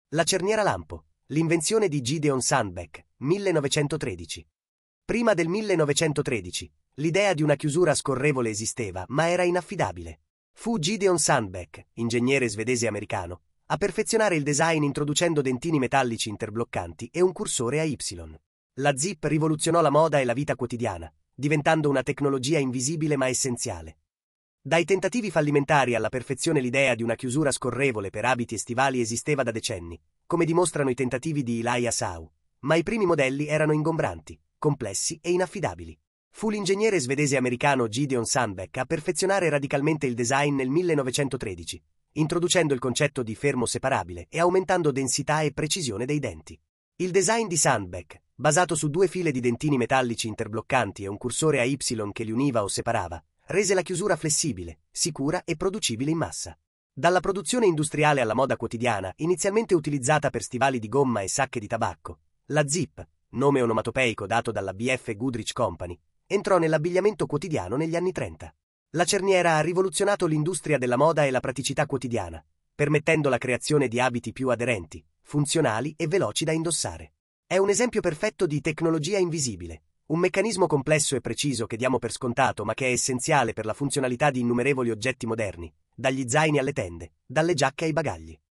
La cerniera lampo, l'invenzione di Gideon Sandbeck, 1913. Prima del 1913, l'idea di una chiusura scorrevole esisteva, ma era inaffidabile. Fu Gideon Sandbeck, ingegnere svedese-americano, a perfezionare il design introducendo dentini metallici interbloccanti e un cursore a Y. La zip rivoluzionò la moda e la vita quotidiana, diventando una tecnologia invisibile ma essenziale. Dai tentativi fallimentari alla perfezione l'idea di una chiusura scorrevole per abiti e stivali esisteva da decenni, come dimostrano i tentativi di Elijah Sau, ma i primi modelli erano ingombranti, complessi e inaffidabili. Fu l'ingegnere svedese-americano Gideon Sandbeck a perfezionare radicalmente il design nel 1913, introducendo il concetto di fermo separabile e aumentando densità e precisione dei denti. Il design di Sandbeck, basato su due file di dentini metallici interbloccanti e un cursore a Y che li univa o separava, rese la chiusura flessibile, sicura e producibile in massa. Dalla produzione industriale alla moda quotidiana, inizialmente utilizzata per stivali di gomma e sacche di tabacco, la zip, nome onomatopeico dato dalla B.F. Goodrich Company, entrò nell'abbigliamento quotidiano negli anni 30. La cerniera ha rivoluzionato l'industria della moda e la praticità quotidiana, permettendo la creazione di abiti più aderenti, funzionali e veloci da indossare. È un esempio perfetto di tecnologia invisibile, un meccanismo complesso e preciso che diamo per scontato ma che è essenziale per la funzionalità di innumerevoli oggetti moderni, dagli zaini alle tende, dalle giacche ai bagagli.